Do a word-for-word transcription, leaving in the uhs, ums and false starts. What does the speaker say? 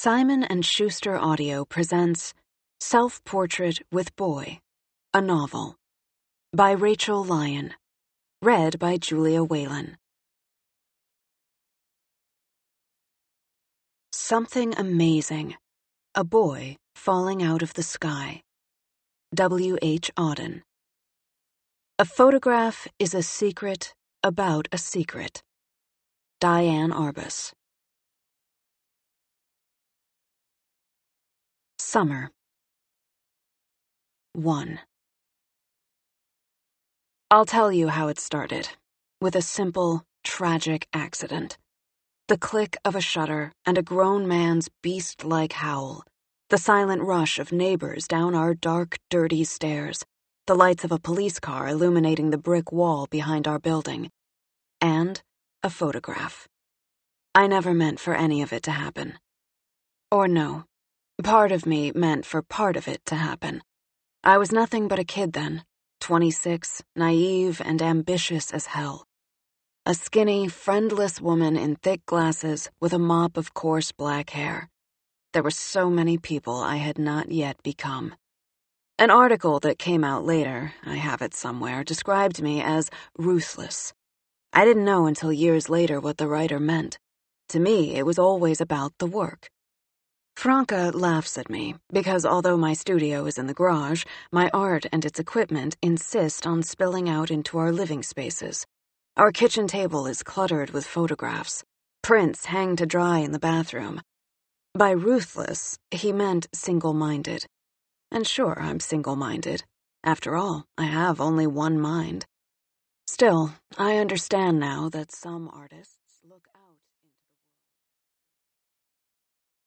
Simon and Schuster Audio presents Self-Portrait with Boy, a novel, by Rachel Lyon, read by Julia Whalen. Something amazing, a boy falling out of the sky. W H Auden. A photograph is a secret about a secret. Diane Arbus. Summer. one. I'll tell you how it started, with a simple, tragic accident. The click of a shutter and a grown man's beast-like howl, the silent rush of neighbors down our dark, dirty stairs, the lights of a police car illuminating the brick wall behind our building, and a photograph. I never meant for any of it to happen. Or no. Part of me meant for part of it to happen. I was nothing but a kid then, twenty-six, naive and ambitious as hell. A skinny, friendless woman in thick glasses with a mop of coarse black hair. There were so many people I had not yet become. An article that came out later, I have it somewhere, described me as ruthless. I didn't know until years later what the writer meant. To me, it was always about the work. Franca laughs at me, because although my studio is in the garage, my art and its equipment insist on spilling out into our living spaces. Our kitchen table is cluttered with photographs. Prints hang to dry in the bathroom. By ruthless, he meant single-minded. And sure, I'm single-minded. After all, I have only one mind. Still, I understand now that some artists...